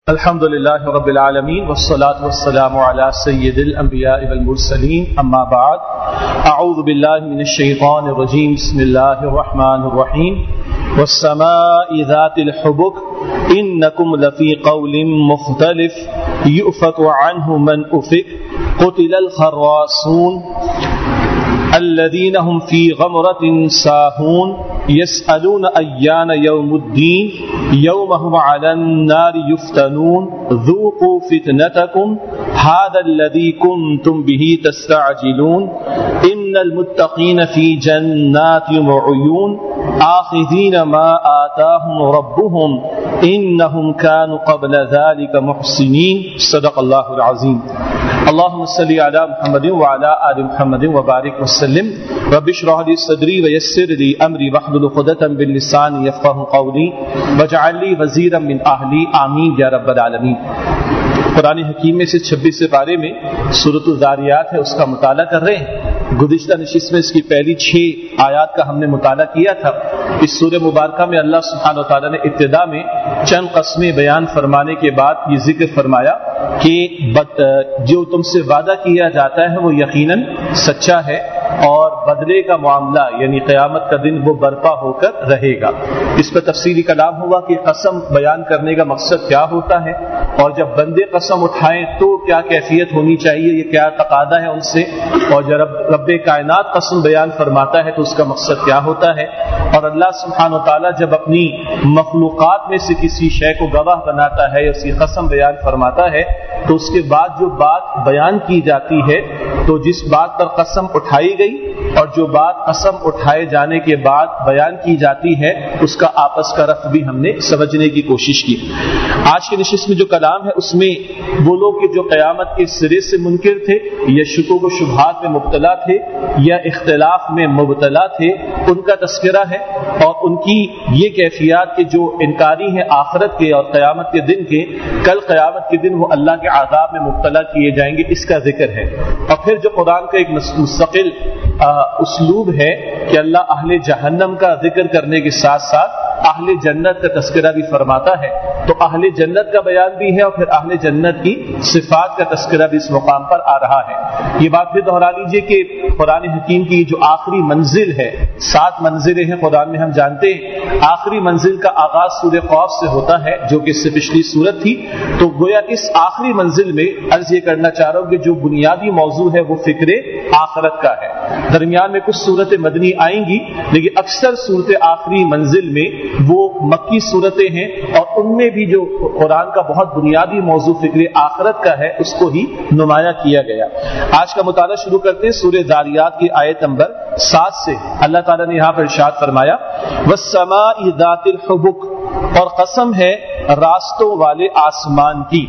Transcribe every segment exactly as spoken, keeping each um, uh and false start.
الحمد لله رب العالمين والصلاة والسلام على سيد الأنبياء والمرسلين أما بعد أعوذ بالله من الشيطان الرجيم بسم الله الرحمن الرحيم والسماء ذات الحبك إنكم لفي قول مختلف يؤفك عنه من أفك قتل الخراصون الذين هم في غمرة ساهون يسألون أيان يوم الدين يوم هم على النار يفتنون ذوقوا فتنتكم هذا الذي كنتم به تستعجلون إن المتقين في جنات وعيون آخذين ما آتاهم ربهم إنهم كانوا قبل ذلك محسنين صدق الله العظيم اللهم صل على محمد وعلى آل محمد وبارك وسلم رب اشرح لي صدري ويسر لي أمري واحلل عقدة من لساني يفقهوا قولي واجعل لي وزيرا من أهلي آمين يا رب العالمين۔ قرآن حکیم میں سے چھبیسویں پارے میں سورۃ الذاریات ہے، اس کا مطالعہ کر رہے ہیں۔ گزشتہ نشست میں اس کی پہلی چھ آیات کا ہم نے مطالعہ کیا تھا۔ اس سورہ مبارکہ میں اللہ سبحانہ و تعالیٰ نے ابتدا میں چند قسمیں بیان فرمانے کے بعد یہ ذکر فرمایا کہ جو تم سے وعدہ کیا جاتا ہے وہ یقیناً سچا ہے اور بدلے کا معاملہ یعنی قیامت کا دن وہ برپا ہو کر رہے گا۔ اس پر تفصیلی کلام ہوا کہ قسم بیان کرنے کا مقصد کیا ہوتا ہے، اور جب بندے قسم اٹھائیں تو کیا کیفیت ہونی چاہیے، یہ کیا تقاضا ہے ان سے، اور جب رب, رب کائنات قسم بیان فرماتا ہے تو اس کا مقصد کیا ہوتا ہے، اور اللہ سبحانہ و تعالیٰ جب اپنی مخلوقات میں سے کسی شے کو گواہ بناتا ہے یا اس کی قسم بیان فرماتا ہے تو اس کے بعد جو بات بیان کی جاتی ہے تو جس بات پر قسم اٹھائی گئی اور جو بات قسم اٹھائے جانے کے بعد بیان کی جاتی ہے اس کا آپس کا رفع بھی ہم نے سمجھنے کی کوشش کی۔ آج کے نشست میں جو کلام ہے اس میں وہ لوگ جو قیامت کے سرے سے منکر تھے یا شکوک و شبہات میں مبتلا تھے یا اختلاف میں مبتلا تھے ان کا تذکرہ ہے، اور ان کی یہ کیفیات کے جو انکاری ہیں آخرت کے اور قیامت کے دن کے، کل قیامت کے دن وہ اللہ کے عذاب میں مبتلا کیے جائیں گے، اس کا ذکر ہے۔ اور پھر جو قرآن کا ایک مستقل اسلوب ہے کہ اللہ اہل جہنم کا ذکر کرنے کے ساتھ ساتھ اہل جنت کا تذکرہ بھی فرماتا ہے، تو اہل جنت کا بیان بھی ہے اور پھر اہل جنت کی صفات کا تذکرہ بھی اس مقام پر آ رہا ہے۔ یہ بات پھر دہرا لیجئے کہ قرآن حکیم کی جو آخری منزل ہے، سات منزلیں ہیں قرآن میں ہم جانتے ہیں، آخری منزل کا آغاز سورہ قاف سے ہوتا ہے جو کہ اس سے پچھلی سورت تھی، تو گویا اس آخری منزل میں عرض یہ کرنا چاہ رہا ہوں کہ جو بنیادی موضوع ہے وہ فکر آخرت کا ہے۔ درمیان میں کچھ صورتیں مدنی آئیں گی لیکن اکثر صورتیں آخری منزل میں وہ مکی صورتیں ہیں، اور ان میں بھی جو قرآن کا بہت بنیادی موضوع فکر آخرت کا ہے اس کو ہی نمایاں کیا گیا۔ آج کا مطالعہ شروع کرتے ہیں سورہ ذاریات کی آیت نمبر سات سے۔ اللہ تعالیٰ نے یہاں پر ارشاد فرمایا وَالسَّمَاءِ ذَاتِ الْحُبُكِ، اور قسم ہے راستوں والے آسمان کی۔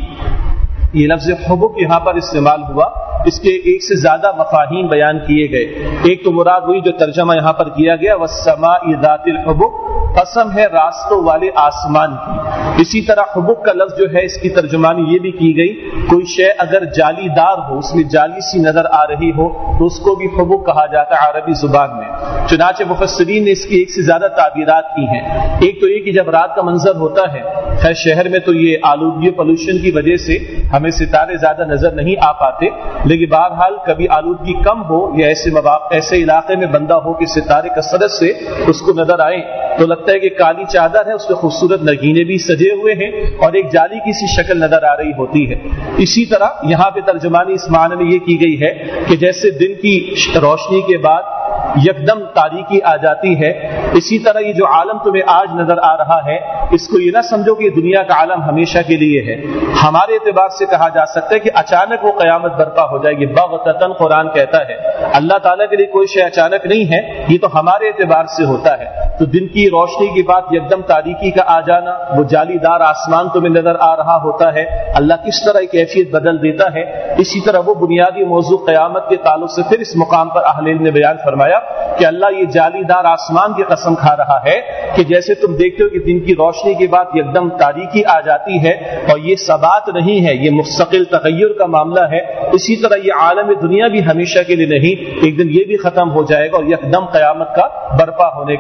یہ لفظ حبک یہاں پر استعمال ہوا، اس کے ایک سے زیادہ مفاہیم بیان کیے گئے۔ ایک تو مراد ہوئی جو ترجمہ یہاں پر کیا گیا وَالسَّمَاءِ ذَاتِ الْحُبُكِ، قسم ہے راستوں والے آسمان کی۔ اسی طرح حبک کا لفظ جو ہے اس کی ترجمانی یہ بھی کی گئی، کوئی شے اگر جالی دار ہو، اس میں جالی سی نظر آ رہی ہو تو اس کو بھی حبک کہا جاتا ہے عربی زبان میں۔ چنانچہ مفسرین نے اس کی ایک سے زیادہ تعبیرات کی ہیں۔ ایک تو یہ کہ جب رات کا منظر ہوتا ہے، خیر شہر میں تو یہ آلودگی پولوشن کی وجہ سے ہمیں ستارے زیادہ نظر نہیں آ پاتے، لیکن بہرحال کبھی آلودگی کم ہو یا ایسے مواقع ایسے علاقے میں بندہ ہو کہ ستارے کثرت سے اس کو نظر آئے تو لگتا ہے کہ کالی چادر ہے، اس پہ خوبصورت نگینے بھی سجے ہوئے ہیں اور ایک جالی کی سی شکل نظر آ رہی ہوتی ہے۔ اسی طرح یہاں پہ ترجمانی اس معنی میں یہ کی گئی ہے کہ جیسے دن کی روشنی کے بعد یکدم تاریکی آ جاتی ہے، اسی طرح یہ جو عالم تمہیں آج نظر آ رہا ہے اس کو یہ نہ سمجھو کہ دنیا کا عالم ہمیشہ کے لیے ہے۔ ہمارے اعتبار سے کہا جا سکتا ہے کہ اچانک وہ قیامت برپا ہو جائے گی، بغتتاً قرآن کہتا ہے۔ اللہ تعالیٰ کے لیے کوئی شے اچانک نہیں ہے، یہ تو ہمارے اعتبار سے ہوتا ہے۔ تو دن کی روشنی کے بعد یکدم تاریکی کا آ جانا، وہ جالی دار آسمان تمہیں نظر آ رہا ہوتا ہے، اللہ کس طرح کیفیت بدل دیتا ہے۔ اسی طرح وہ بنیادی موضوع قیامت کے تعلق سے پھر اس مقام پر اہل علم نے بیان فرمایا کہ اللہ یہ جالی دار آسمان کی قسم کھا رہا ہے کہ جیسے تم دیکھتے ہو کہ دن کی روشنی کے بعد یکدم تاریکی آ جاتی ہے اور یہ ثبات نہیں ہے، یہ مستقل تغیر کا معاملہ ہے، اسی طرح یہ عالم دنیا بھی ہمیشہ کے لیے نہیں، ایک دن یہ بھی ختم ہو جائے گا اور یکدم قیامت کا برپا ہونے کا معاملہ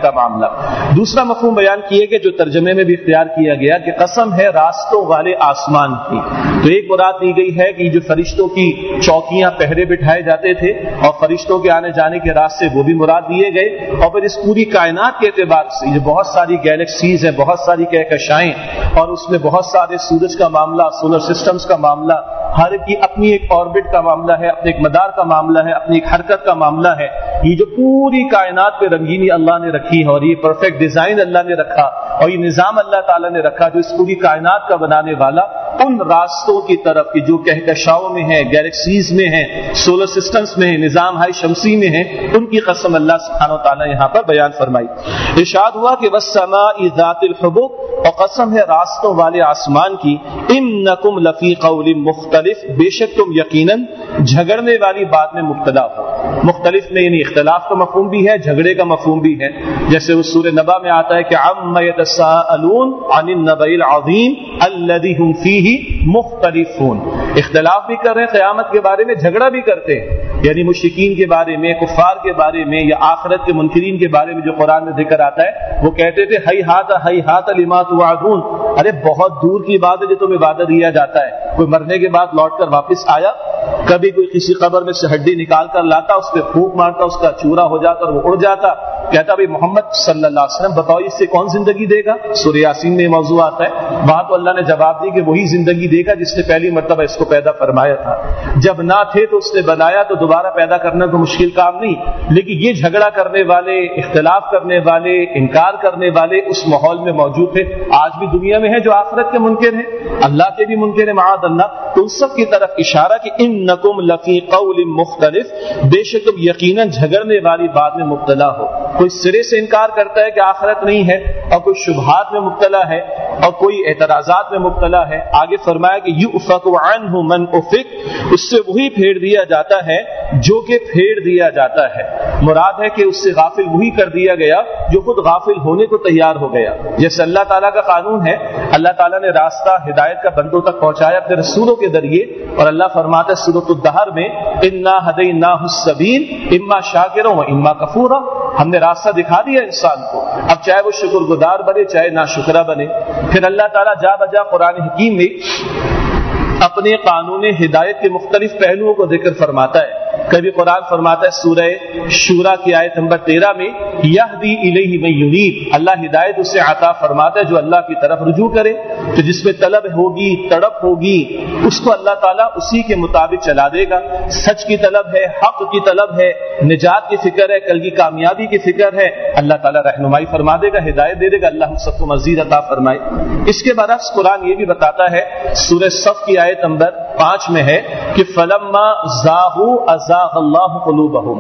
معاملہ. دوسرا مفہوم بیان کیے گئے جو ترجمے میں بھی اختیار کیا گیا کہ قسم ہے راستوں والے آسمان کی. تو ایک مراد دی گئی ہے کہ جو فرشتوں کی چوکیاں پہرے بٹھائے جاتے تھے اور فرشتوں کے آنے جانے کے راستے وہ بھی مراد دیے گئے. اور پھر اس پوری کائنات کے اعتبار سے جو بہت ساری گیلیکسیز ہیں, بہت ساری کہکشائیں, اور اس میں بہت سارے سورج کا معاملہ, سولر سسٹمز کا معاملہ, ہر کی اپنی ایک آربٹ کا معاملہ ہے, اپنے ایک مدار کا معاملہ ہے, اپنی ایک حرکت کا معاملہ ہے. یہ جو پوری کائنات پہ رنگینی اللہ نے رکھی ہے اور یہ پرفیکٹ ڈیزائن اللہ نے رکھا اور یہ نظام اللہ تعالیٰ نے رکھا جو اس پوری کائنات کا بنانے والا, ان راستوں کی طرف کی جو کہکشاؤں میں ہیں, گیلیکسیز میں ہیں, سولر سسٹمز میں ہیں, نظام ہائی شمسی میں ہیں, ان کی قسم اللہ سبحانہ و تعالیٰ یہاں پر بیان فرمائی. ارشاد ہوا کہ وَالسَّمَاءِ ذَاتِ الْحُبُقِ, اور قسم ہے راستوں والے آسمان کی, اِنَّكُمْ لَفِي قَوْلٍ مُخْتَلِف, بے شک تم یقیناً جھگڑنے والی بات میں مبتلا ہو. مختلف میں یعنی اختلاف کا مفہوم بھی ہے, جھگڑے کا مفہوم بھی ہے. جیسے اس سورہ نبا میں آتا ہے کہ عَمَّ يَتَسَاءَلُونَ عَنِ النَّبَإِ الْعَظِيمِ الَّذِي هُمْ فِيهِ مُخْتَلِفُونَ. اختلاف بھی کر رہے ہیں قیامت کے بارے میں, جھگڑا بھی کرتے ہیں, یعنی مشرکین کے بارے میں, کفار کے بارے میں, یا آخرت کے منکرین کے بارے میں جو قرآن میں ذکر آتا ہے. وہ کہتے تھے ہی ہاتھ ہی ہاتھ لما توعدون, ارے بہت دور کی بات ہے جو تمہیں وعدہ دیا جاتا ہے. کوئی مرنے کے بعد لوٹ کر واپس آیا, کبھی کوئی کسی قبر میں سے ہڈی نکال کر لاتا, اس پہ پھونک مارتا, اس کا چورا ہو جاتا اور وہ اڑ جاتا, کہتا بھائی محمد صلی اللہ علیہ وسلم بتاؤ اس سے کون زندگی دے گا. سورہ یاسین میں موضوع آتا ہے, وہاں تو اللہ نے جواب دی کہ وہی زندگی دے گا جس نے پہلی مرتبہ اس کو پیدا فرمایا تھا. جب نہ تھے تو اس نے بنایا, تو دوبارہ پیدا کرنا تو مشکل کام نہیں. لیکن یہ جھگڑا کرنے والے, اختلاف کرنے والے, انکار کرنے والے اس ماحول میں موجود تھے. آج بھی دنیا میں ہے جو آخرت کے منکر ہیں, اللہ کے بھی منکر ہیں معاذ اللہ. تو ان سب کی طرف اشارہ کہ انکم لفی قول مختلف, بے شک تم یقیناً جھگڑنے والی بات میں مبتلا ہو. کوئی سرے سے انکار کرتا ہے کہ آخرت نہیں ہے, اور کوئی شبہات میں مبتلا ہے, اور کوئی اعتراضات میں مبتلا ہے. آگے فرمایا کہ یؤفک عنہ من افک, اس سے وہی پھیر دیا جاتا ہے جو کہ پھیر دیا جاتا ہے. مراد ہے کہ اس سے غافل وہی کر دیا گیا جو خود غافل ہونے کو تیار ہو گیا. جیسے اللہ تعالیٰ کا قانون ہے, اللہ تعالیٰ نے راستہ ہدایت کا بندوں تک پہنچایا اپنے رسولوں کے ذریعے, اور اللہ فرماتا ہے سورۃ الدہر میں انا ہدیناہ السبیل اما شاکرا و اما کفورا, ہم نے راستہ دکھا دیا انسان کو, اب چاہے وہ شکر گزار بنے چاہے ناشکرہ بنے. پھر اللہ تعالیٰ جا بجا قرآن حکیم میں اپنے قانون ہدایت کے مختلف پہلوؤں کو ذکر فرماتا ہے. کبھی قرآن فرماتا ہے سورہ شورا کی آیت نمبر تیرہ میں یہدی الیہ من ینیب, اللہ ہدایت اسے عطا فرماتا ہے جو اللہ کی طرف رجوع کرے. تو جس میں طلب ہوگی, تڑپ ہوگی, اس کو اللہ تعالیٰ اسی کے مطابق چلا دے گا. سچ کی طلب ہے, حق کی طلب ہے, نجات کی فکر ہے, کل کی کامیابی کی فکر ہے, اللہ تعالیٰ رہنمائی فرما دے گا, ہدایت دے دے گا. اللہ ہم سب کو مزید عطا فرمائے. اس کے برعکس قرآن یہ بھی بتاتا ہے, سورہ صف کی آیت نمبر پانچ میں ہے کہ فلما زاغوا ازاغ اللہ قلوبہم,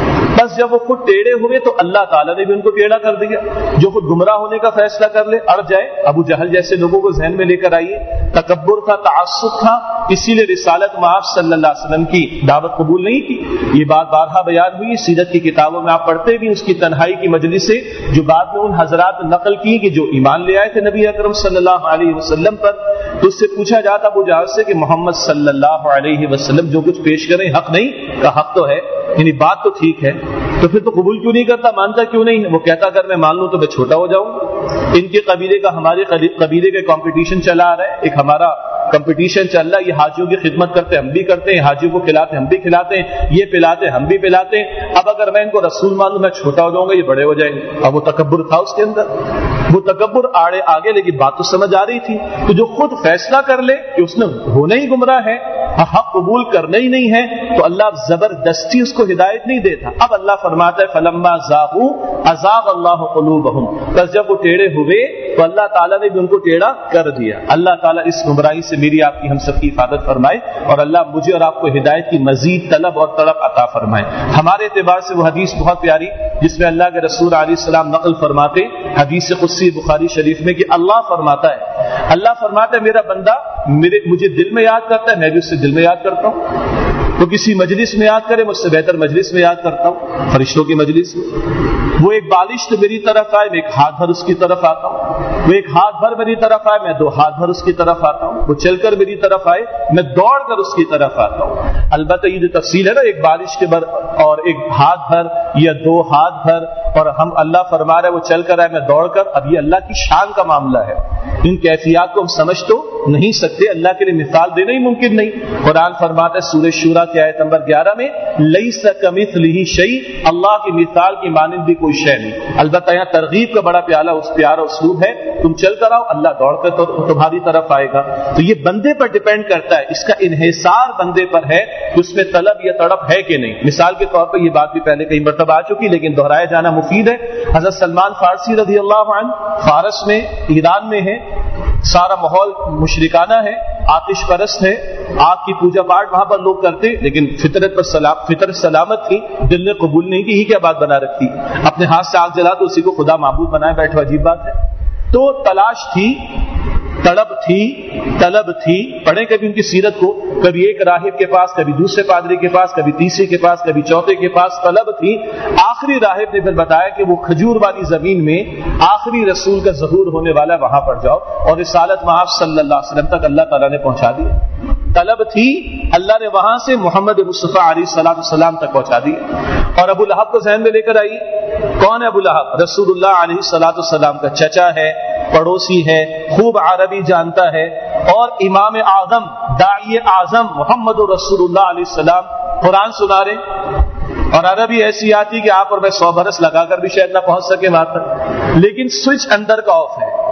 بس جب وہ خود ٹیڑے ہوئے تو اللہ تعالیٰ نے بھی ان کو ٹیڑھا کر دیا. جو خود گمراہ ہونے کا فیصلہ کر لے, اڑ جائے, ابو جہل جیسے لوگوں کو ذہن میں لے کر آئیے. تکبر تھا, تعصب تھا, اسی لیے رسالت مآب صلی اللہ علیہ وسلم کی دعوت قبول نہیں کی. یہ بات بارہا بیان ہوئی, سیرت کی کتابوں میں آپ پڑھتے بھی اس کی تنہائی کی مجلس سے, جو بعد میں ان حضرات نے نقل کی کہ جو ایمان لے آئے تھے نبی اکرم صلی اللہ علیہ وسلم پر. تو اس سے پوچھا جاتا ابو جہل سے کہ محمد صلی اللہ علیہ وسلم جو کچھ پیش کریں حق نہیں, کا حق تو ہے, یعنی بات تو ٹھیک ہے, تو پھر تو قبول کیوں نہیں کرتا, مانتا کیوں نہیں؟ وہ کہتا اگر میں مان لوں تو میں چھوٹا ہو جاؤں. ان کے قبیلے کا ہمارے قبیلے کا کمپٹیشن چلا آ رہا ہے, ایک ہمارا کمپٹیشن چل رہا ہے. یہ حاجیوں کی خدمت کرتے ہم بھی کرتے ہیں, حاجیوں کو کھلاتے ہم بھی کھلاتے ہیں, یہ پلاتے ہم بھی پلاتے ہیں. اب اگر میں ان کو رسول مان لوں میں چھوٹا ہو جاؤں گا, یہ بڑے ہو جائیں گے. اب وہ تکبر تھا اس کے اندر, وہ تکبر آڑے آگے, لیکن بات تو سمجھ آ رہی تھی. تو جو خود فیصلہ کر لے کہ اس نے ہونا ہی گمراہ ہے, حق قبول کرنا ہی نہیں ہے, تو اللہ زبردستی اس کو ہدایت نہیں دیتا. اب اللہ فرماتا ہے فلما زاغوا ازاغ اللہ قلوبہم, بس جب وہ ٹیڑے ہوئے تو اللہ تعالیٰ نے بھی ان کو ٹیڑھا کر دیا. اللہ تعالیٰ اس گمراہی سے میری آپ کی ہم سب کی حفاظت فرمائے, اور اللہ مجھے اور آپ کو ہدایت کی مزید طلب اور طلب عطا فرمائے. ہمارے اعتبار سے وہ حدیث بہت پیاری جس میں اللہ کے رسول علیہ السلام نقل فرماتے, حدیث قدسی بخاری شریف میں, کہ اللہ فرماتا ہے اللہ فرماتا ہے میرا بندہ میرے مجھے دل میں یاد کرتا ہے, میں بھی اس سے دل میں یاد کرتا ہوں. تو کسی مجلس میں یاد کرے, مجھ سے بہتر مجلس میں یاد کرتا ہوں, فرشتوں کی مجلس میں. وہ ایک بالش تو میری طرف آئے, میں ایک ہاتھ بھر اس کی طرف آتا ہوں. وہ ایک ہاتھ بھر میری طرف آئے میں دو ہاتھ بھر اس کی طرف آتا ہوں، وہ چل کر میری طرف آئے میں دوڑ کر اس کی طرف آتا ہوں۔ البتہ یہ جو تفصیل ہے نا، ایک بارش کے بر اور ایک ہاتھ بھر یا دو ہاتھ بھر، اور ہم اللہ فرما رہے وہ چل کر آئے میں دوڑ کر، اب یہ اللہ کی شان کا معاملہ ہے، ان کیفیات کو ہم سمجھ تو نہیں سکتے، اللہ کے لیے مثال دینا ہی ممکن نہیں۔ قرآن فرماتا ہے سورہ شورى کی آیت نمبر گیارہ میں، لیس کمثلہ شیء، اللہ کی مثال کی مانند بھی کوئی شے نہیں۔ البتہ یہاں ترغیب کا بڑا پیارا اس پیارا اسلوب ہے، تم چل کر آؤ، اللہ دوڑ کر تو تمہاری طرف آئے گا۔ تو یہ بندے پر ڈیپینڈ کرتا ہے، اس کا انحصار بندے پر ہے کہ اس میں طلب یا تڑپ ہے کہ نہیں۔ مثال کے طور پر یہ بات بھی پہلے کئی مرتبہ آ چکی لیکن دہرایا جانا مفید ہے۔ حضرت سلمان فارسی رضی اللہ عنہ فارس میں، ایران میں ہے، سارا ماحول مشرکانہ ہے، آتش پرست ہے، آگ کی پوجا پاٹ وہاں پر لوگ کرتے، لیکن فطرت پر سلام فطرت سلامت تھی، دل نے قبول نہیں کی، ہی کیا بات بنا رکھی، اپنے ہاتھ سے آگ جلا تو اسی کو خدا معبود بنائے بیٹھو، عجیب بات ہے۔ تو تلاش تھی، طلب تھی، طلب تھی، پڑھیں کبھی ان کی سیرت کو، کبھی ایک راہب کے پاس، کبھی دوسرے پادری کے پاس، کبھی تیسرے کے پاس، کبھی چوتھے کے پاس، طلب تھی۔ آخری راہب نے پھر بتایا کہ وہ کھجور والی زمین میں آخری رسول کا ظہور ہونے والا ہے، وہاں پر جاؤ، اور رسالت وہاں صلی اللہ علیہ وسلم تک اللہ تعالیٰ نے پہنچا دی۔ طلب تھی، اللہ نے وہاں سے محمد مصطفیٰ علیہ الصلوۃ والسلام تک پہنچا دیا۔ اور ابو لہب کو ذہن میں لے کر آئیے، کون ہے ابو لہب؟ رسول اللہ علیہ الصلوۃ والسلام کا چچا ہے، پڑوسی ہے، خوب عربی جانتا ہے، اور امام اعظم داعی اعظم محمد رسول اللہ علیہ السلام قرآن سنا رہے، اور عربی ایسی آتی کہ آپ اور میں سو برس لگا کر بھی شاید نہ پہنچ سکے وہاں تک، لیکن سوئچ اندر کا آف ہے،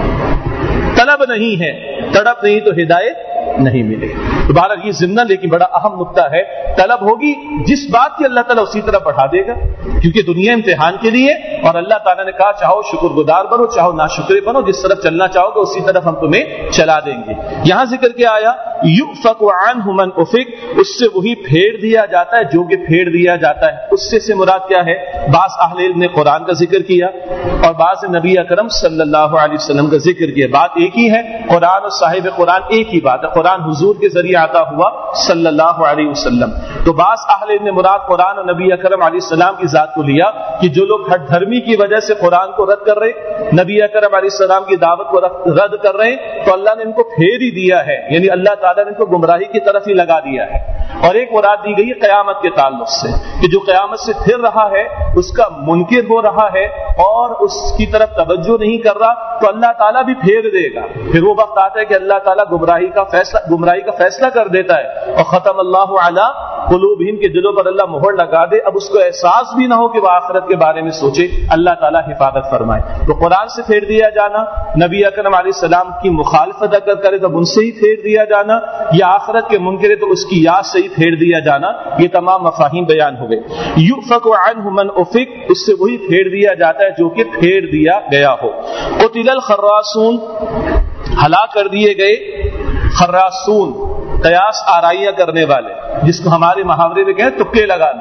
طلب نہیں ہے، تڑپ نہیں تو ہدایت نہیں ملے۔ دوبارہ یہ ضمن لیکن بڑا اہم نقطہ ہے، طلب ہوگی جس بات کی اللہ تعالیٰ اسی طرح بڑھا دے گا، کیونکہ دنیا امتحان کے لیے، اور اللہ تعالیٰ نے کہا چاہو شکر گزار بنو، چاہو ناشکرے بنو، جس طرف چلنا چاہو گے اسی طرف ہم تمہیں چلا دیں گے۔ یہاں ذکر کیا آیا، یؤفک عنہ من افک، اس سے وہی پھیر دیا جاتا ہے جو کہ پھیر دیا جاتا ہے۔ اس سے سے مراد کیا ہے؟ بعض اہل علم نے قرآن کا ذکر کیا اور بعض نبی اکرم صلی اللہ علیہ وسلم کا ذکر کیا، بات ایک ہی ہے، قرآن اور صاحب قرآن ایک ہی بات ہے، قرآن حضور کے ذریعے عطا ہوا صلی اللہ علیہ وسلم۔ تو بعض اہل علم نے مراد قرآن اور نبی اکرم علیہ السلام کی ذات کو لیا، کہ جو لوگ ہٹ دھرمی کی وجہ سے قرآن کو رد کر رہے، نبی اکرم علیہ السلام کی دعوت کو رد کر رہے ہیں، تو اللہ نے ان کو پھیر ہی دیا ہے، یعنی اللہ تعالیٰ نے ان کو گمراہی کی طرف ہی لگا دیا ہے۔ اور ایک مراد دی گئی قیامت کے تعلق سے، کہ جو قیامت سے پھر رہا ہے، اس کا منکر ہو رہا ہے اور اس کی طرف توجہ نہیں کر رہا، تو اللہ تعالیٰ بھی پھیر دے گا۔ پھر وہ وقت آتا ہے کہ اللہ تعالیٰ گمراہی کا فیصلہ گمراہی کا فیصلہ کر دیتا ہے، اور ختم اللہ علی قلوبہم کے دلوں پر اللہ مہر لگا دے، اب اس کو احساس بھی نہ ہو کہ وہ آخرت کے بارے میں سوچے، اللہ تعالیٰ حفاظت فرمائے۔ تو قرآن سے پھیر دیا جانا، نبی اکرم علیہ السلام کی مخالفت اگر کرے تو ان سے ہی پھیر دیا جانا، یا آخرت کے منکر ہے تو اس کی یاد سے ہی پھیر دیا جانا، یہ تمام مفاہیم بیان ہوئے۔ یؤفک عنہ من افک، اس سے وہی پھیر دیا جاتا ہے جو کہ پھیر دیا گیا ہو۔ قتل الخراسون، ہلاک کر دیے گئے خراسون، قیاس آرائیاں کرنے والے، جس کو ہمارے محاورے میں کہیں تکے لگانا،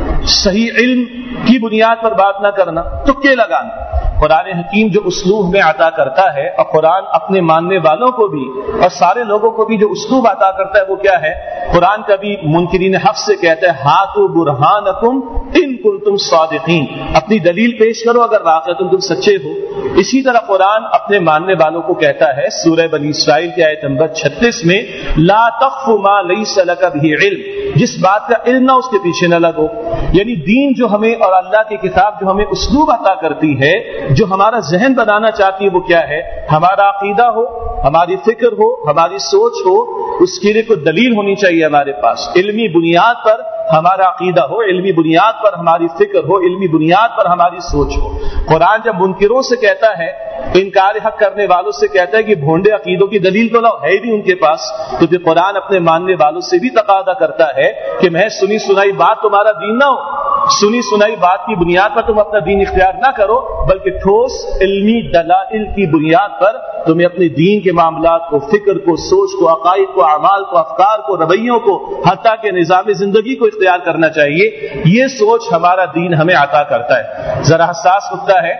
صحیح علم کی بنیاد پر بات نہ کرنا، تکے لگانا۔ قرآن حکیم جو اسلوب میں عطا کرتا ہے، اور قرآن اپنے ماننے والوں کو بھی اور سارے لوگوں کو بھی جو اسلوب عطا کرتا ہے وہ کیا ہے؟ قرآن کبھی منکرین حق سے کہتا ہے ہاتوا برہانکم ان کنتم صادقین، اپنی دلیل پیش کرو اگر واقعہ تم تم سچے ہو۔ اسی طرح قرآن اپنے ماننے والوں کو کہتا ہے سورہ بنی اسرائیل کی آیت نمبر چھتیس میں، لا تخف ما لیس لک بہ علم، جس بات کا علم نہ اس کے پیچھے نہ لگو۔ یعنی دین جو ہمیں اور اللہ کی کتاب جو ہمیں اسلوب عطا کرتی ہے، جو ہمارا ذہن بنانا چاہتی ہے، وہ کیا ہے؟ ہمارا عقیدہ ہو، ہماری فکر ہو، ہماری سوچ ہو، اس کے لیے کوئی دلیل ہونی چاہیے ہمارے پاس، علمی بنیاد پر ہمارا عقیدہ ہو، علمی بنیاد پر ہماری فکر ہو، علمی بنیاد پر ہماری سوچ ہو۔ قرآن جب منکروں سے کہتا ہے، انکار حق کرنے والوں سے کہتا ہے کہ بھونڈے عقیدوں کی دلیل تو لاؤ، ہے بھی ان کے پاس، تو پھر قرآن اپنے ماننے والوں سے بھی تقاضا کرتا ہے کہ میں سنی سنائی بات تمہارا دین نہ ہو، سنی سنائی بات کی بنیاد پر تم اپنا دین اختیار نہ کرو، بلکہ ٹھوس علمی دلائل کی بنیاد پر تمہیں اپنے دین کے معاملات کو، فکر کو، سوچ کو، عقائد کو، اعمال کو، افکار کو، رویوں کو، حتیٰ کہ نظام زندگی کو اختیار کرنا چاہیے۔ یہ سوچ ہمارا دین ہمیں عطا کرتا ہے۔ ذرا حساس نقطہ ہے،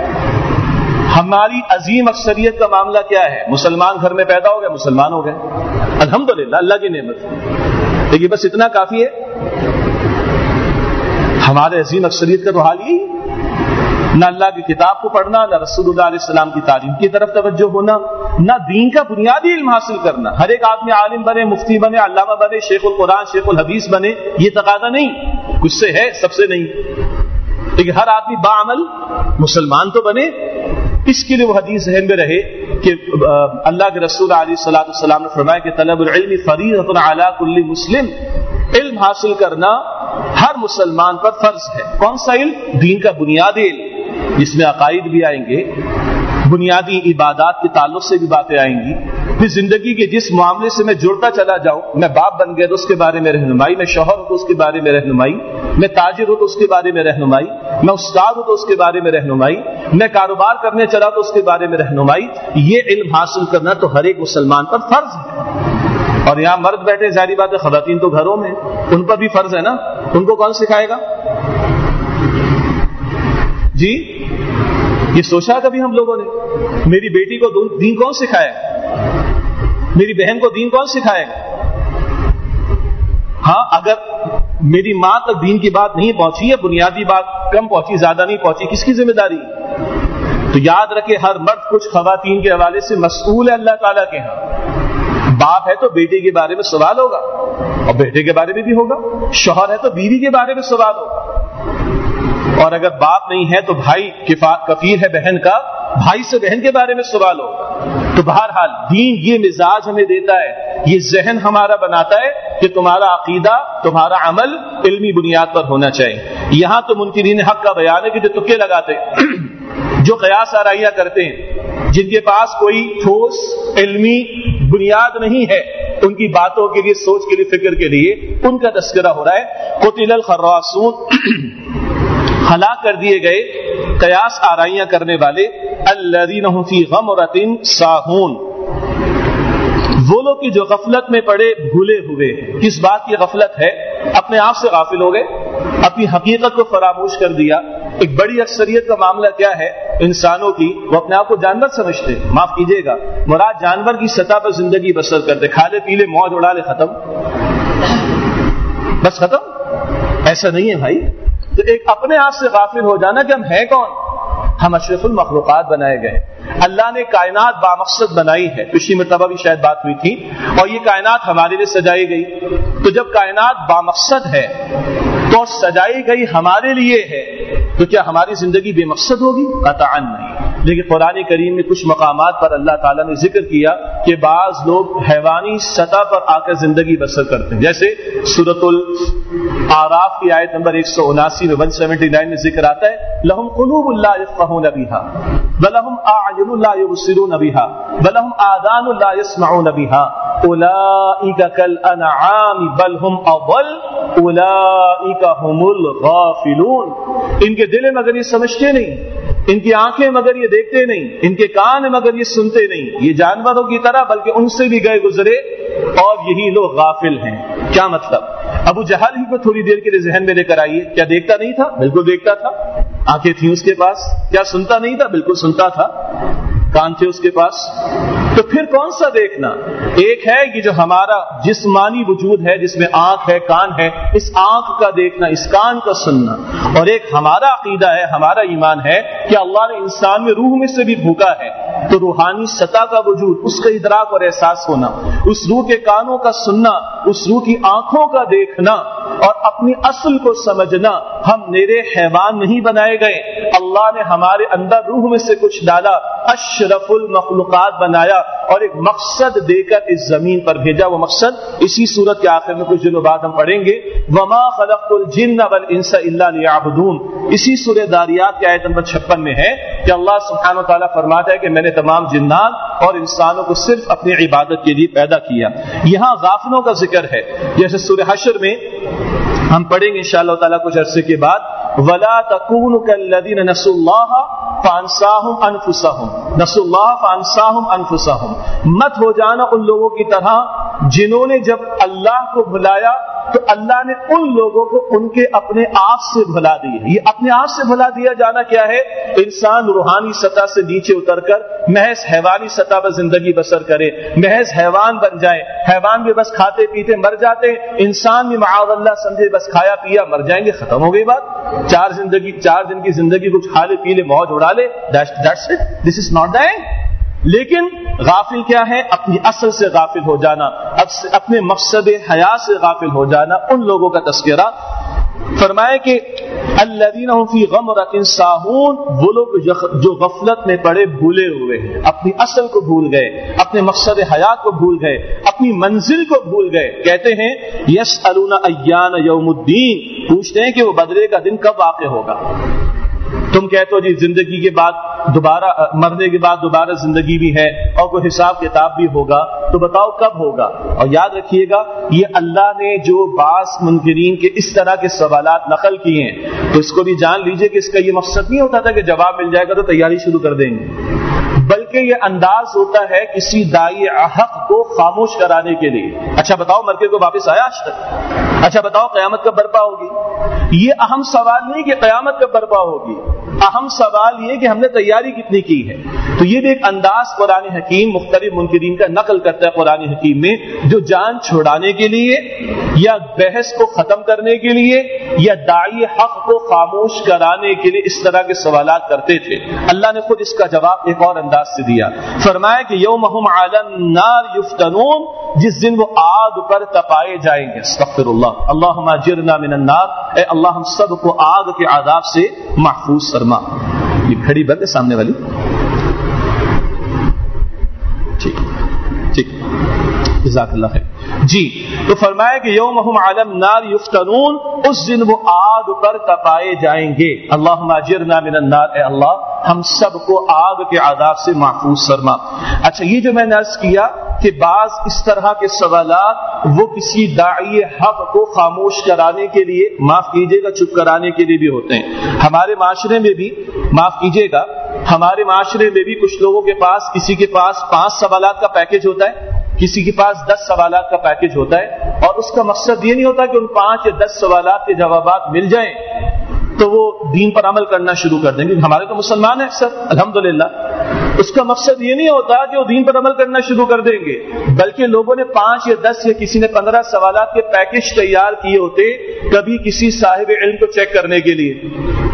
ہماری عظیم اکثریت کا معاملہ کیا ہے؟ مسلمان گھر میں پیدا ہو گئے، مسلمان ہو گئے، الحمدللہ، اللہ کی نعمت، لیکن بس اتنا کافی ہے؟ ہمارے عظیم اکثریت کا تو حال یہی، نہ اللہ کی کتاب کو پڑھنا، نہ رسول اللہ علیہ السلام کی تعلیم کی طرف توجہ ہونا، نہ دین کا بنیادی علم حاصل کرنا۔ ہر ایک آدمی عالم بنے، مفتی بنے، علامہ بنے، شیخ القرآن، شیخ الحدیث بنے، یہ تقاضا نہیں، کچھ سے ہے، سب سے نہیں، لیکن ہر آدمی باعمل مسلمان تو بنے۔ اس کے لیے وہ حدیث ذہن میں رہے کہ اللہ کے رسول علیہ الصلوۃ والسلام نے فرمایا کہ طلب العلم فریضۃ علی کل مسلم، علم حاصل کرنا ہر مسلمان پر فرض ہے۔ کون سا علم؟ دین کا بنیادی علم، جس میں عقائد بھی آئیں گے، بنیادی عبادات کے تعلق سے بھی باتیں آئیں گی، پھر زندگی کے جس معاملے سے میں جڑتا چلا جاؤں، میں باپ بن گیا تو اس کے بارے میں رہنمائی، میں شوہر ہوں تو اس کے بارے میں رہنمائی، میں تاجر ہوں تو اس کے بارے میں رہنمائی، میں استاد ہوں تو اس کے بارے میں رہنمائی، میں کاروبار کرنے چلا تو اس کے بارے میں رہنمائی، یہ علم حاصل کرنا تو ہر ایک مسلمان پر فرض ہے۔ اور یہاں مرد بیٹھے، ظاہری بات ہے، خواتین تو گھروں میں، ان پر بھی فرض ہے نا، ان کو کون سکھائے گا؟ جی یہ سوچا کبھی ہم لوگوں نے؟ میری بیٹی کو دین کون سکھائے گا؟ میری بہن کو دین کون سکھائے گا؟ ہاں اگر میری ماں تک دین کی بات نہیں پہنچی ہے، بنیادی بات کم پہنچی، زیادہ نہیں پہنچی، کس کی ذمہ داری؟ تو یاد رکھے ہر مرد کچھ خواتین کے حوالے سے مسئول ہے اللہ تعالیٰ کے ہاں۔ باپ ہے تو بیٹے کے بارے میں سوال ہوگا، اور بیٹے کے بارے میں بھی ہوگا، شوہر ہے تو بیوی کے بارے میں سوال ہوگا، اور اگر باپ نہیں ہے تو بھائی کفیل ہے بہن کا، بھائی سے بہن کے بارے میں سوال ہوگا۔ تو بہرحال دین یہ مزاج ہمیں دیتا ہے، یہ ذہن ہمارا بناتا ہے کہ تمہارا عقیدہ، تمہارا عمل علمی بنیاد پر ہونا چاہیے۔ یہاں تو منکرین حق کا بیان ہے کہ جو تکے لگاتے ہیں، جو قیاس آرائیاں کرتے ہیں، جن کے پاس کوئی ٹھوس علمی بنیاد نہیں ہے، ان کی باتوں کے لیے، سوچ کے لیے، فکر کے لیے ان کا تذکرہ ہو رہا ہے۔ قتل الخراصون، ہلاک کر دیے گئے قیاس آرائیاں کرنے والے، الذین هم فی غمرۃ ساہون، وہ لوگ کی جو غفلت میں پڑے بھولے ہوئے ہیں۔ کس بات کی غفلت ہے؟ اپنے آپ سے غافل ہو گئے، اپنی حقیقت کو فراموش کر دیا۔ ایک بڑی اکثریت کا معاملہ کیا ہے انسانوں کی؟ وہ اپنے آپ کو جانور سمجھتے ہیں، معاف کیجیے گا، مراد جانور کی سطح پر زندگی بسر کرتے، کھا لے پی لے موج اڑا لے، ختم، بس ختم۔ ایسا نہیں ہے بھائی۔ تو ایک اپنے آپ سے غافل ہو جانا کہ ہم ہیں کون؟ ہم اشرف المخلوقات بنائے گئے، اللہ نے کائنات بامقصد بنائی ہے، پچھلی مرتبہ بھی شاید بات ہوئی تھی، اور یہ کائنات ہمارے لیے سجائی گئی۔ تو جب کائنات بامقصد ہے تو سجائی گئی ہمارے لیے ہے، تو کیا ہماری زندگی بے مقصد ہوگی؟ قطعاً نہیں۔ لیکن قرآن کریم میں کچھ مقامات پر اللہ تعالیٰ نے ذکر کیا کہ بعض لوگ حیوانی سطح پر آ کر زندگی بسر کرتے ہیں، جیسے سورۃ الاعراف کی آیت نمبر ایک سو اناسی میں ایک سو انہتر میں ذکر آتا ہے، لہم قلوب لا یفقہون بہا ولہم اعین لا یبصرون بہا ولہم آذان لا یسمعون بہا اولئک کالانعام بل ہم اضل اولئک هم الغافلون۔ ان کے دل مگر یہ سمجھتے نہیں، ان کی آنکھیں مگر یہ دیکھتے نہیں، ان کے کان مگر یہ سنتے نہیں، یہ جانوروں کی طرح بلکہ ان سے بھی گئے گزرے، اور یہی لوگ غافل ہیں۔ کیا مطلب؟ ابو جہل ہی کو تھوڑی دیر کے لیے ذہن میں لے کر آئیے، کیا دیکھتا نہیں تھا؟ بالکل دیکھتا تھا۔ آنکھیں تھیں اس کے پاس، کیا سنتا نہیں تھا؟ بالکل سنتا تھا۔ کان تھے اس کے پاس، تو پھر کون سا دیکھنا؟ ایک ہے کہ جو ہمارا جسمانی وجود ہے، جس میں آنکھ ہے، کان ہے، اس آنکھ کا دیکھنا، اس کان کا سننا، اور ایک ہمارا عقیدہ ہے، ہمارا ایمان ہے کہ اللہ نے انسان میں روح میں سے بھی بھوکا ہے، تو روحانی سطح کا وجود، اس کا ادراک اور احساس ہونا، اس روح کے کانوں کا سننا، اس روح کی آنکھوں کا دیکھنا، اور اپنی اصل کو سمجھنا۔ ہم میرے حیوان نہیں بنائے گئے، اللہ نے ہمارے اندر روح میں سے کچھ ڈالا، اشرف المخلوقات بنایا، اور ایک مقصد دے کر اس زمین پر بھیجا۔ وہ مقصد اسی سورت کے آخر میں کچھ دنوں بعد ہم پڑھیں گے، وما خلقت الجن والانس الا لیعبدون۔ اسی سورہ داریات کی آیت نمبر چھپن میں ہے کہ اللہ سبحانہ وتعالیٰ فرماتا ہے کہ میں نے تمام جنات اور انسانوں کو صرف اپنی عبادت کے لیے پیدا کیا۔ یہاں غافلوں کا ذکر ہے، جیسے سورہ حشر میں ہم پڑھیں گے انشاءاللہ تعالیٰ کچھ عرصے کے بعد، وَلَا تَكُونُوا كَالَّذِينَ نَسُوا اللَّهَ فَأَنسَاهُمْ أَنفُسَهُمْ نَسُوا اللَّهَ فَأَنسَاهُمْ أَنفُسَهُمْ، مت ہو جانا ان لوگوں کی طرح جنہوں نے جب اللہ کو بھلایا تو اللہ نے ان لوگوں کو ان کے اپنے آپ سے بھلا دیا. یہ اپنے آپ سے بھلا دیا جانا کیا ہے؟ انسان روحانی سطح سے نیچے اتر کر محض حیوانی سطح پر زندگی بسر کرے, محض حیوان بن جائے. حیوان بھی بس کھاتے پیتے مر جاتے, انسان بھی معاذ اللہ سمجھے بس کھایا پیا مر جائیں گے, ختم ہو گئی بات. چار زندگی چار دن کی زندگی کچھ کھا لے پی لے موج اڑا لے, that's it. This is not the end. لیکن غافل کیا ہے؟ اپنی اصل سے غافل ہو جانا, اپنے مقصد حیات سے غافل ہو جانا. ان لوگوں کا تذکرہ فرمائے کہ الذین هم فی غمرۃ ساہون, وہ لوگ جو غفلت میں پڑے بھولے ہوئے ہیں, اپنی اصل کو بھول گئے, اپنے مقصد حیات کو بھول گئے, اپنی منزل کو بھول گئے. کہتے ہیں یسألون ایان یوم الدین, پوچھتے ہیں کہ وہ بدلے کا دن کب واقع ہوگا. تم کہتے ہو جی زندگی کے بعد دوبارہ, مرنے کے بعد دوبارہ زندگی بھی ہے اور کوئی حساب کتاب بھی ہوگا, تو بتاؤ کب ہوگا. اور یاد رکھیے گا یہ اللہ نے جو بعض منکرین کے اس طرح کے سوالات نقل کیے ہیں تو اس کو بھی جان لیجئے کہ اس کا یہ مقصد نہیں ہوتا تھا کہ جواب مل جائے گا تو تیاری شروع کر دیں گے, بلکہ یہ انداز ہوتا ہے کسی داعی حق کو خاموش کرانے کے لیے. اچھا بتاؤ مرکے کو واپس آیا آج تک؟ اچھا بتاؤ قیامت کب برپا ہوگی؟ یہ اہم سوال نہیں کہ قیامت کب برپا ہوگی, اہم سوال یہ کہ ہم نے تیاری کتنی کی ہے. تو یہ بھی ایک انداز قرآن حکیم مختلف منکرین کا نقل کرتا ہے قرآن حکیم میں, جو جان چھڑانے کے لیے یا بحث کو ختم کرنے کے لیے یا داعی حق کو خاموش کرانے کے لیے اس طرح کے سوالات کرتے تھے. اللہ نے خود اس کا جواب ایک اور انداز سے دیا, فرمایا کہ یومہم علی النار یفتنون, جس دن وہ آگ پر تپائے جائیں گے. استغفر اللہ, اللہم اجرنا من النار, اے اللہ ہم سب کو آگ کے عذاب سے محفوظ فرما. یہ گھڑی بند ہے سامنے والی, ٹھیک ٹھیک, جزاک اللہ خیر. جی تو فرمایا کہ یومہم علی النار یفتنون, اس دن وہ آگ پر تپائے جائیں گے. اللہم اجرنا من النار, اے اللہ ہم سب کو آگ کے عذاب سے محفوظ فرما. اچھا یہ جو میں نے عرض کیا کہ بعض اس طرح کے سوالات وہ کسی داعی حق کو خاموش کرانے کے لیے, معاف کیجیے گا چپ کرانے کے لیے بھی ہوتے ہیں. ہمارے معاشرے میں بھی, معاف کیجیے گا, ہمارے معاشرے میں بھی کچھ لوگوں کے پاس, کسی کے پاس پانچ سوالات کا پیکج ہوتا ہے, کسی کے پاس دس سوالات کا پیکج ہوتا ہے, اور اس کا مقصد یہ نہیں ہوتا کہ ان پانچ یا دس سوالات کے جوابات مل جائیں تو وہ دین پر عمل کرنا شروع کر دیں گے. ہمارے تو مسلمان ہیں اکثر الحمدللہ. اس کا مقصد یہ نہیں ہوتا کہ وہ دین پر عمل کرنا شروع کر دیں گے, بلکہ لوگوں نے پانچ یا دس یا کسی نے پندرہ سوالات کے پیکج تیار کیے ہوتے, کبھی کسی صاحب علم کو چیک کرنے کے لیے,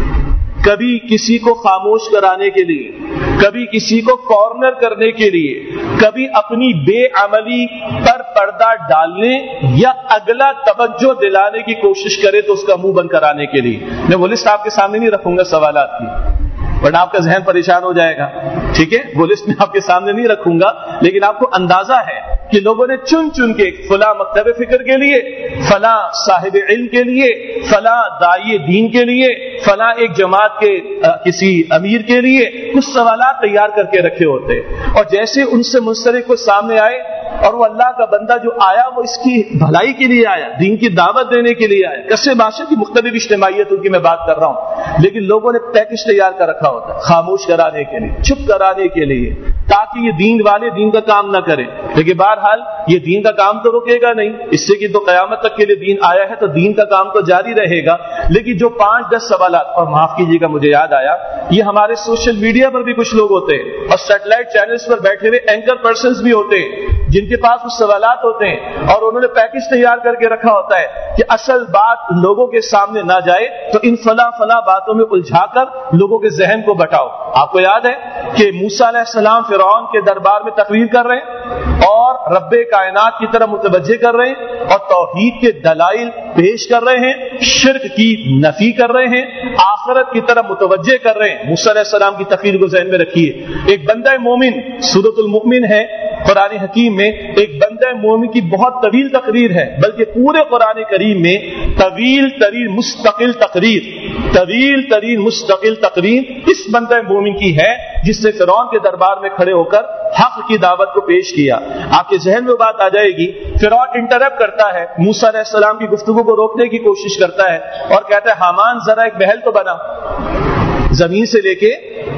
کبھی کسی کو خاموش کرانے کے لیے, کبھی کسی کو کارنر کرنے کے لیے, کبھی اپنی بے عملی پر پردہ ڈالنے یا اگلا توجہ دلانے کی کوشش کرے تو اس کا منہ بند کرانے کے لیے. میں وہ لسٹ آپ کے سامنے نہیں رکھوں گا سوالات کی, ورنہ آپ کا ذہن پریشان ہو جائے گا, ٹھیک ہے, وہ لسٹ میں آپ کے سامنے نہیں رکھوں گا, لیکن آپ کو اندازہ ہے کہ لوگوں نے چن چن کے فلاں مکتب فکر کے لیے, فلاں صاحب علم کے لیے, فلاں داعی دین کے لیے, فلاں ایک جماعت کے کسی امیر کے لیے کچھ سوالات تیار کر کے رکھے ہوتے, اور جیسے ان سے منسلک کو سامنے آئے اور وہ اللہ کا بندہ جو آیا وہ اس کی بھلائی کے لیے آیا, دین کی دعوت دینے کے لیے آیا, کسے معاشرے کی مختلف اجتماعیتوں کی میں بات کر رہا ہوں, لیکن لوگوں نے پیکج تیار کر رکھا ہوتا ہے خاموش کرانے کے لیے, چپ کرانے کے لیے, تاکہ یہ دین والے دین کا کام نہ کریں. لیکن بہرحال یہ دین کا کام تو رکے گا نہیں, اس سے کہ تو قیامت تک کے لیے دین آیا ہے تو دین کا کام تو جاری رہے گا. لیکن جو پانچ دس سوالات, اور معاف کیجیے گا مجھے یاد آیا, یہ ہمارے سوشل میڈیا پر بھی کچھ لوگ ہوتے ہیں اور سیٹلائٹ چینلز پر بیٹھے ہوئے اینکر پرسنز بھی ہوتے ہیں جن کے پاس کچھ سوالات ہوتے ہیں اور انہوں نے پیکج تیار کر کے رکھا ہوتا ہے کہ اصل بات لوگوں کے سامنے نہ جائے تو ان فلاں فلاں باتوں میں الجھا کر لوگوں کے ذہن کو بٹاؤ. آپ کو یاد ہے کہ موسیٰ علیہ السلام فرعون کے دربار میں تقریر کر رہے ہیں اور رب کائنات کی طرف متوجہ کر رہے ہیں اور توحید کے دلائل پیش کر رہے ہیں, شرک کی نفی کر رہے ہیں, آخرت کی طرف متوجہ کر رہے ہیں. موسیٰ علیہ السلام کی تقریر کو ذہن میں رکھیے. ایک بندہ مومن, سورۃ المؤمن ہے قرآن حکیم میں, ایک بندہ مومن کی بہت طویل تقریر ہے, بلکہ پورے قرآن کریم میں طویل ترین مستقل تقریر طویل ترین مستقل تقریر اس بندہ مومن کی ہے جس نے فرعون کے دربار میں کھڑے ہو کر حق کی دعوت کو پیش کیا. آپ کے ذہن میں بات آ جائے گی, فرعون انٹرپٹ کرتا ہے, موسیٰ علیہ السلام کی گفتگو کو روکنے کی کوشش کرتا ہے اور کہتا ہے حامان ذرا ایک محل تو بنا, زمین سے لے کے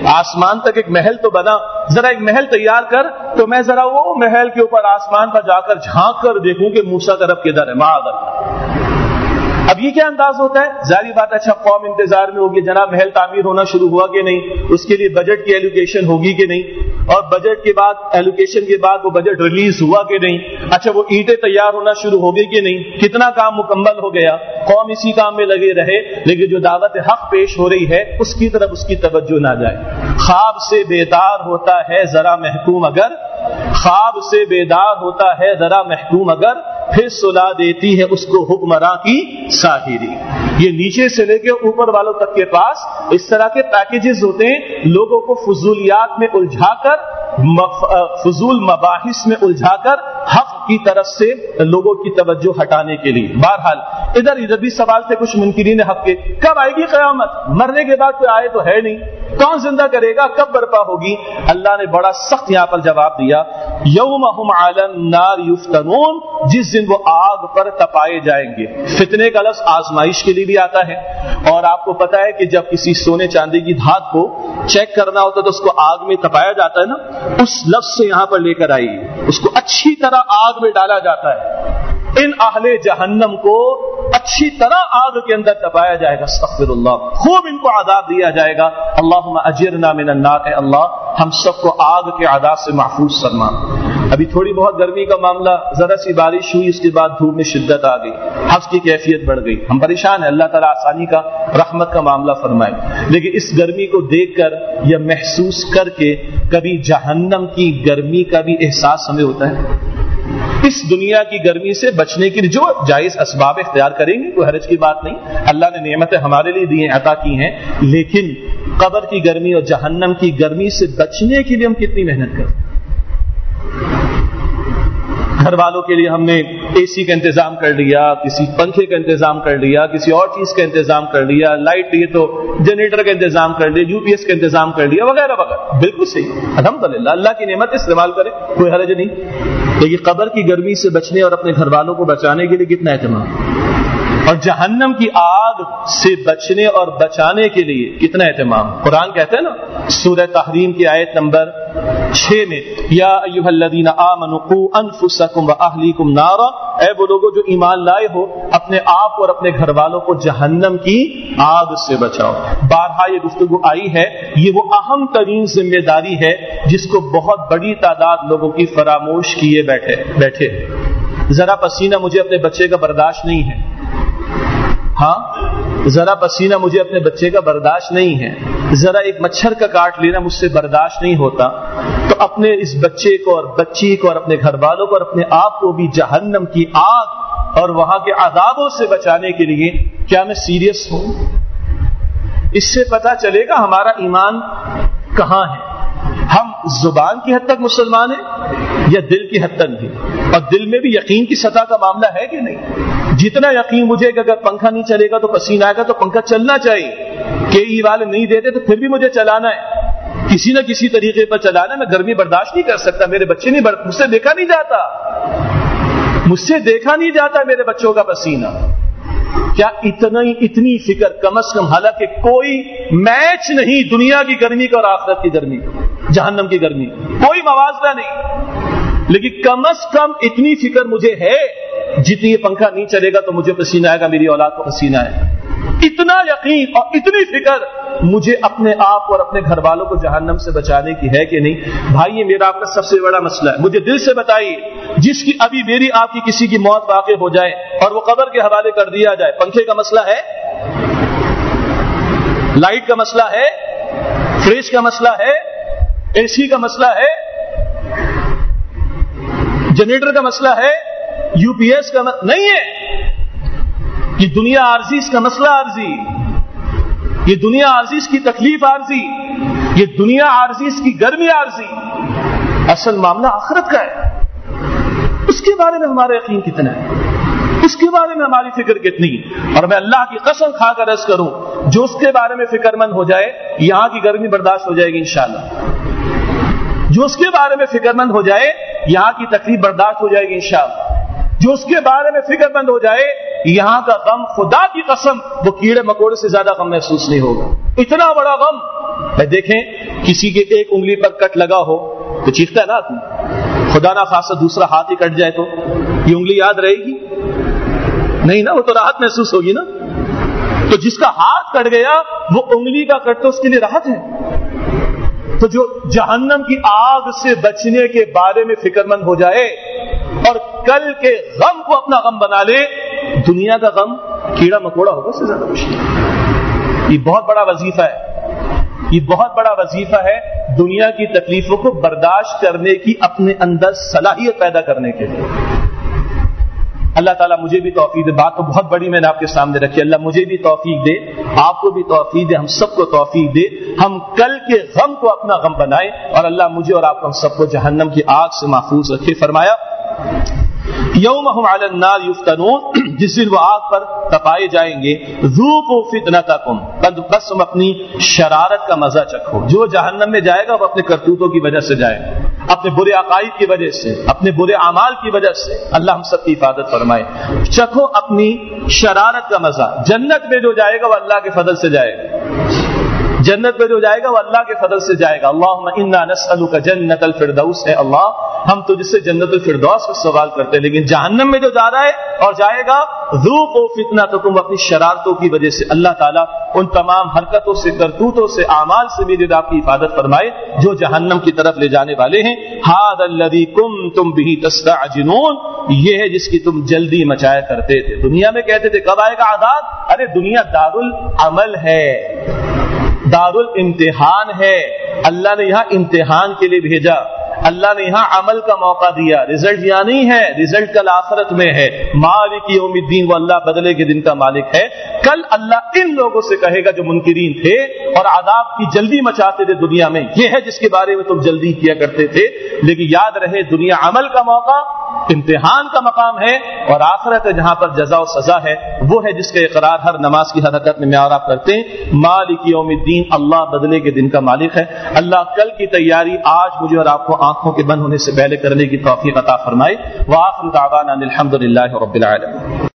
آسمان تک ایک محل تو بنا, ذرا ایک محل تیار کر تو میں ذرا وہ محل کے اوپر آسمان پر جا کر جھانک کر دیکھوں کہ موسیٰ کا رب کدھر ہے, معاذ اللہ. اب یہ کیا انداز ہوتا ہے؟ ظاہری بات ہے, اچھا قوم انتظار میں ہوگی, جناب محل تعمیر ہونا شروع ہوا کہ نہیں, اس کے لیے بجٹ کی ایلوکیشن ہوگی کہ نہیں, اور بجٹ کے بعد ایلوکیشن کے بعد وہ بجٹ ریلیز ہوا کہ نہیں, اچھا وہ اینٹیں تیار ہونا شروع ہو گئی کہ نہیں, کتنا کام مکمل ہو گیا. قوم اسی کام میں لگے رہے, لیکن جو دعوت حق پیش ہو رہی ہے اس کی طرف اس کی توجہ نہ جائے. خواب سے بیدار ہوتا ہے ذرا محکوم اگر, خواب سے بیدار ہوتا ہے ذرا محکوم اگر, پھر سلا دیتی ہے اس کو حکمراں کی ساحری. یہ نیچے سے لے کے اوپر والوں تک کے پاس اس طرح کے پیکیجز ہوتے ہیں, لوگوں کو فضولیات میں الجھا کر, فضول مباحث میں الجھا کر حق کی طرف سے لوگوں کی توجہ ہٹانے کے لیے. بہرحال ادھر ادھر بھی سوال تھے کچھ منکرین حق کے, کب آئے گی قیامت؟ مرنے کے بعد کوئی آئے تو ہے نہیں, کون زندہ کرے گا, کب برپا ہوگی؟ اللہ نے بڑا سخت یہاں پر جواب دیا, یوم ہم علی النار یفتنون, جس دن وہ آگ پر تپائے جائیں گے. فتنے کا لفظ آزمائش کے لیے بھی آتا ہے, اور آپ کو پتا ہے کہ جب کسی سونے چاندی کی دھات کو چیک کرنا ہوتا ہے تو اس کو آگ میں تپایا جاتا ہے نا, اس لفظ سے یہاں پر لے کر آئی, اس کو اچھی طرح آگ میں ڈالا جاتا ہے. ان اہل جہنم کو اچھی طرح آگ کے اندر تپایا جائے گا, استغفر اللہ, خوب ان کو عذاب دیا جائے گا. اللہم اجرنا من النار, اے اللہ ہم سب کو آگ کے عذاب سے محفوظ فرما. ابھی تھوڑی بہت گرمی کا معاملہ, ذرا سی بارش ہوئی, اس کے بعد دھوپ میں شدت آ گئی, حفظ کی کیفیت بڑھ گئی, ہم پریشان ہیں. اللہ تعالیٰ آسانی کا, رحمت کا معاملہ فرمائے. لیکن اس گرمی کو دیکھ کر یا محسوس کر کے کبھی جہنم کی گرمی کا بھی احساس ہمیں ہوتا ہے؟ اس دنیا کی گرمی سے بچنے کے لیے جو جائز اسباب اختیار کریں گے, کوئی حرج کی بات نہیں, اللہ نے نعمتیں ہمارے لیے دی ہیں, عطا کی ہیں, لیکن قبر کی گرمی اور جہنم کی گرمی سے بچنے کے لیے ہم کتنی محنت کریں. گھر والوں کے لیے ہم نے اے سی کا انتظام کر لیا, کسی پنکھے کا انتظام کر لیا, کسی اور چیز کا انتظام کر لیا, لائٹ لیے تو جنریٹر کا انتظام کر لیا, یو پی ایس کا انتظام کر لیا, وغیرہ وغیرہ. بالکل صحیح, الحمدللہ, اللہ کی نعمت استعمال کریں, کوئی حرج نہیں. لیکن قبر کی گرمی سے بچنے اور اپنے گھر والوں کو بچانے کے لیے کتنا اہتمام, اور جہنم کی آگ سے بچنے اور بچانے کے لیے کتنا اہتمام. قرآن کہتے ہیں نا سورہ تحریم کی آیت نمبر چھ میں, یا ایھا الذین آمنوا قوا انفسکم واہلیکم نارا, اے وہ لوگوں جو ایمان لائے ہو, اپنے آپ اور اپنے گھر والوں کو جہنم کی آگ سے بچاؤ. بارہا یہ گفتگو آئی ہے, یہ وہ اہم ترین ذمہ داری ہے جس کو بہت بڑی تعداد لوگوں کی فراموش کیے بیٹھے بیٹھے ذرا پسینہ مجھے اپنے بچے کا برداشت نہیں ہے, ہاں ذرا پسینہ مجھے اپنے بچے کا برداشت نہیں ہے, ذرا ایک مچھر کا کاٹ لینا مجھ سے برداشت نہیں ہوتا, تو اپنے اس بچے کو اور بچی کو اور اپنے گھر والوں کو اور اپنے آپ کو بھی جہنم کی آگ اور وہاں کے عذابوں سے بچانے کے لیے کیا میں سیریس ہوں؟ اس سے پتہ چلے گا ہمارا ایمان کہاں ہے. ہم زبان کی حد تک مسلمان ہیں یا دل کی حد تک بھی, اور دل میں بھی یقین کی سطح کا معاملہ ہے کہ نہیں. جتنا یقین مجھے کہ اگر پنکھا نہیں چلے گا تو پسینہ آئے گا, تو پنکھا چلنا چاہیے, کہ ای والے نہیں دیتے تو پھر بھی مجھے چلانا ہے, کسی نہ کسی طریقے پر چلانا. میں گرمی برداشت نہیں کر سکتا, میرے بچے نہیں برد... مجھ سے دیکھا نہیں جاتا مجھ سے دیکھا نہیں جاتا میرے بچوں کا پسینہ. کیا اتنا ہی اتنی فکر کم از کم, حالانکہ کوئی میچ نہیں دنیا کی گرمی کا اور آخرت کی گرمی, جہنم کی گرمی, کوئی موازنہ نہیں, لیکن کم از کم اتنی فکر مجھے ہے جتنی یہ پنکھا نہیں چلے گا تو مجھے پسینہ آئے گا, میری اولاد کو پسینہ آئے گا. اتنا یقین اور اتنی فکر مجھے اپنے آپ اور اپنے گھر والوں کو جہنم سے بچانے کی ہے کہ نہیں؟ بھائی یہ میرا آپ کا سب سے بڑا مسئلہ ہے. مجھے دل سے بتائیے, جس کی ابھی میری آپ کی کسی کی موت واقع ہو جائے اور وہ قبر کے حوالے کر دیا جائے, پنکھے کا مسئلہ ہے, لائٹ کا مسئلہ ہے, فریج کا مسئلہ ہے, اے سی کا مسئلہ ہے, جنریٹر کا مسئلہ ہے, یو پی ایس کا مسئلہ نہیں ہے. یہ دنیا عارضی, اس کا مسئلہ عارضی, یہ دنیا عارضی, اس کی تکلیف عارضی, یہ دنیا عارضی, اس کی گرمی عارضی. اصل معاملہ آخرت کا ہے. اس کے بارے میں ہمارا یقین کتنا ہے, اس کے بارے میں ہماری فکر کتنی. اور میں اللہ کی قسم کھا کر عرض کروں, جو اس کے بارے میں فکر مند ہو جائے یہاں کی گرمی برداشت ہو جائے گی انشاءاللہ. جو اس کے بارے میں فکر مند ہو جائے یہاں کی تکلیف برداشت ہو جائے گی انشاءاللہ. جو اس کے بارے میں فکر مند ہو جائے یہاں کا غم, خدا کی قسم وہ کیڑے مکوڑے سے زیادہ غم محسوس نہیں ہوگا. اتنا بڑا غم بھائی دیکھیں کسی کے ایک انگلی پر کٹ لگا ہو تو چیختا ہے نا آدمی, خدا نہ خاصا دوسرا ہاتھ ہی کٹ جائے تو یہ انگلی یاد رہے گی نہیں نا, وہ تو راحت محسوس ہوگی نا. تو جس کا ہاتھ کٹ گیا وہ انگلی کا کٹ تو اس کے لیے راحت ہے. تو جو جہنم کی آگ سے بچنے کے بارے میں فکر مند ہو جائے اور کل کے غم کو اپنا غم بنا لے, دنیا کا غم کیڑا مکوڑا ہوگا اس سے زیادہ مشکل. یہ بہت بڑا وظیفہ ہے, یہ بہت بڑا وظیفہ ہے دنیا کی تکلیفوں کو برداشت کرنے کی اپنے اندر صلاحیت پیدا کرنے کے لیے. اللہ تعالیٰ مجھے بھی توفیق دے. بات تو بہت بڑی میں نے آپ کے سامنے رکھی. اللہ مجھے بھی توفیق دے, آپ کو بھی توفیق دے, ہم سب کو توفیق دے, ہم کل کے غم کو اپنا غم بنائیں, اور اللہ مجھے اور آپ کو ہم سب کو جہنم کی آگ سے محفوظ رکھے. فرمایا یوم ہم علی النار یفتنون, جس دن وہ آگ پر تپائے جائیں گے. ذوقوا فتنتکم, بس تم اپنی شرارت کا مزہ چکھو. جو جہنم میں جائے گا وہ اپنے کرتوتوں کی وجہ سے جائے گا, اپنے برے عقائد کی وجہ سے, اپنے برے اعمال کی وجہ سے. اللہ ہم سب کی حفاظت فرمائے. چکھو اپنی شرارت کا مزہ. جنت میں جو جائے گا وہ اللہ کے فضل سے جائے گا, جنت میں جو جائے گا وہ اللہ کے فضل سے جائے گا. اللہم انا نسألک جنت الفردوس, ہے اللہ ہم تجھ سے جنت الفردوس کا سوال کرتے ہیں. لیکن جہنم میں جو جا رہا ہے اور جائے گا, ذوقوا فتنتکم, اپنی شرارتوں کی وجہ سے. اللہ تعالیٰ ان تمام حرکتوں سے, کرتوتوں سے, اعمال سے بھی آپ کی حفاظت فرمائے جو جہنم کی طرف لے جانے والے ہیں. ھذا الذی کنتم بہ تستعجلون, یہ ہے جس کی تم جلدی مچایا کرتے تھے. دنیا میں کہتے تھے کب آئے گا عذاب, ارے دنیا دارالعمل ہے, دار الامتحان ہے. اللہ نے یہاں امتحان کے لیے بھیجا, اللہ نے یہاں عمل کا موقع دیا. رزلٹ یہاں نہیں ہے, رزلٹ کل آخرت میں ہے. مالک یوم الدین, وہ اللہ بدلے کے دن کا مالک ہے. کل اللہ ان لوگوں سے کہے گا جو منکرین تھے اور عذاب کی جلدی مچاتے تھے دنیا میں, یہ ہے جس کے بارے میں تم جلدی کیا کرتے تھے. لیکن یاد رہے دنیا عمل کا موقع, امتحان کا مقام ہے, اور آخرت جہاں پر جزا و سزا ہے وہ ہے جس کا اقرار ہر نماز کی حرکت میں میں اور آپ کرتے ہیں. مالک یوم الدین, اللہ بدلے کے دن کا مالک ہے. اللہ کل کی تیاری آج مجھے اور آپ کو آنکھوں کے بند ہونے سے پہلے کرنے کی توفیق عطا فرمائے. وآخر دعوانا الحمد للہ رب العالمین.